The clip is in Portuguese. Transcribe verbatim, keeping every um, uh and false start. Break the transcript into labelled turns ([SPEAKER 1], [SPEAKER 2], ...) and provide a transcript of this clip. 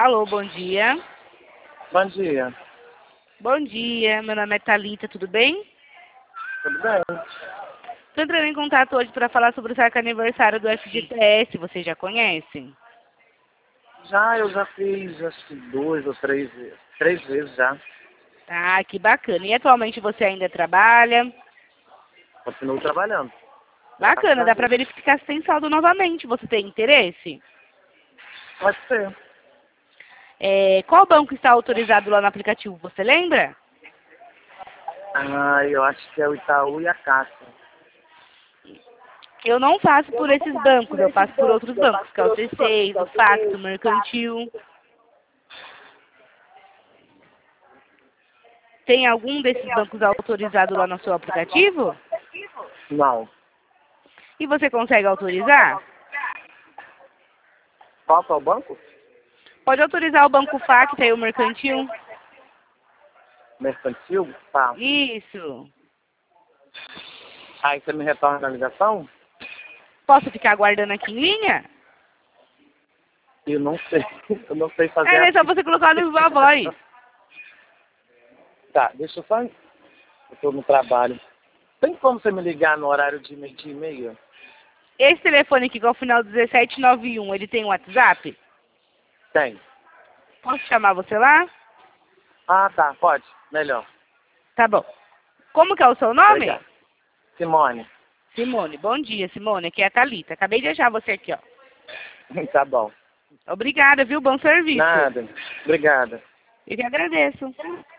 [SPEAKER 1] Alô, bom dia.
[SPEAKER 2] Bom dia.
[SPEAKER 1] Bom dia, meu nome é Thalita, tudo bem?
[SPEAKER 2] Tudo bem?
[SPEAKER 1] Estou entrando em contato hoje para falar sobre o saque aniversário do F G T S, você já conhece?
[SPEAKER 2] Já, eu já fiz acho que duas ou três vezes. Três vezes já.
[SPEAKER 1] Ah, que bacana. E atualmente você ainda trabalha?
[SPEAKER 2] Continuo trabalhando.
[SPEAKER 1] Bacana,
[SPEAKER 2] Graças a
[SPEAKER 1] dá para
[SPEAKER 2] Deus.
[SPEAKER 1] verificar se tem saldo novamente. Você tem interesse?
[SPEAKER 2] Pode ser.
[SPEAKER 1] É, qual banco está autorizado lá no aplicativo, você lembra?
[SPEAKER 2] Ah, eu acho que é o Itaú e a Caixa.
[SPEAKER 1] Eu não faço por esses bancos, eu faço por outros bancos, que é o C seis, o Facto, o Mercantil. Tem algum desses bancos autorizado lá no seu aplicativo?
[SPEAKER 2] Não.
[SPEAKER 1] E você consegue autorizar?
[SPEAKER 2] Qual que é o banco?
[SPEAKER 1] Pode autorizar o Banco Facto e o Mercantil?
[SPEAKER 2] Mercantil? Tá.
[SPEAKER 1] Isso.
[SPEAKER 2] Aí você me retorna a ligação?
[SPEAKER 1] Posso ficar aguardando aqui em linha?
[SPEAKER 2] Eu não sei. Eu não sei fazer
[SPEAKER 1] É, é só
[SPEAKER 2] assim.
[SPEAKER 1] você colocar no Viva Voz.
[SPEAKER 2] Tá, deixa eu só... Eu tô no trabalho. Tem como você me ligar no horário de meio-dia e meia?
[SPEAKER 1] Esse telefone aqui, que é o final dezessete noventa e um, ele tem um WhatsApp?
[SPEAKER 2] Tem.
[SPEAKER 1] Posso chamar você lá?
[SPEAKER 2] Ah, tá. Pode. Melhor.
[SPEAKER 1] Tá bom. Como que é o seu nome?
[SPEAKER 2] Obrigado. Simone.
[SPEAKER 1] Simone. Bom dia, Simone. Aqui é a Thalita. Acabei de achar você aqui, ó.
[SPEAKER 2] Tá bom.
[SPEAKER 1] Obrigada, viu? Bom serviço.
[SPEAKER 2] Nada. Obrigada.
[SPEAKER 1] Eu que agradeço.